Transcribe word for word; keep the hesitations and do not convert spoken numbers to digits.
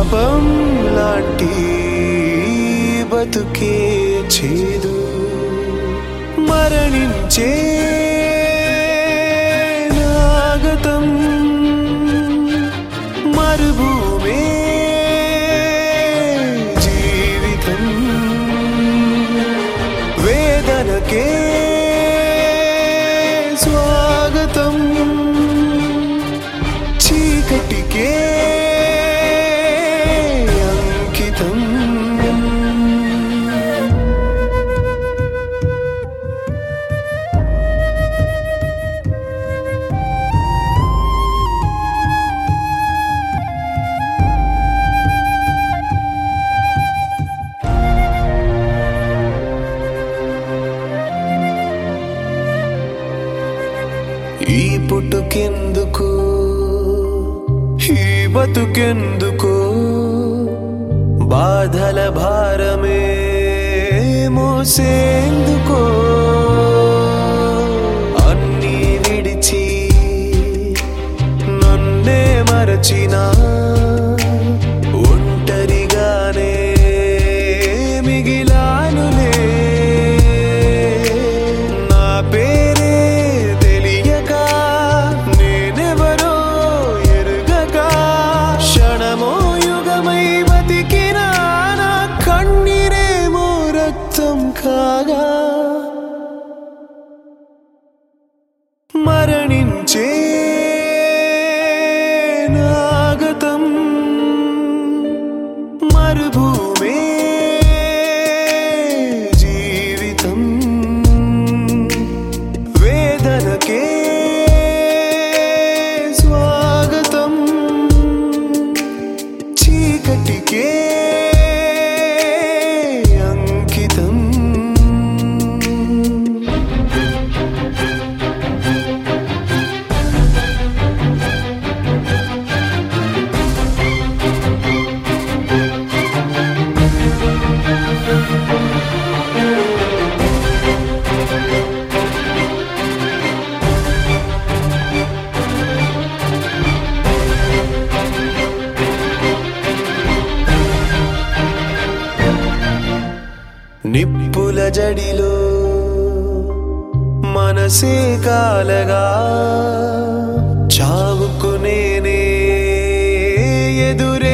శాపం లాంటి బతుకే చేదు మరణించే నాగతం మరుభూమే జీవితం వేదనకే స్వాగతం చీకటికే అంకితం ఈ పుట్టుకెందుకు ఈ బతుకెందుకు బాధల భారమే మోసేందుకో అన్నీ విడిచి నన్నే మరచినా ఒంటరిగానే మిగిలానులే నా పేరే తెలియక నేనెవరో ఎరుగక క్షణమో యుగమై బతికినా నా కన్నీరేమో రక్తం కాగా మరణించే నాగతం మరుభూమే జీవితం వేదనకే స్వాగతం చీకటికే అంకితం నిప్పుల జడిలో మనసే కాలగా చావుకు నేనే ఎదురే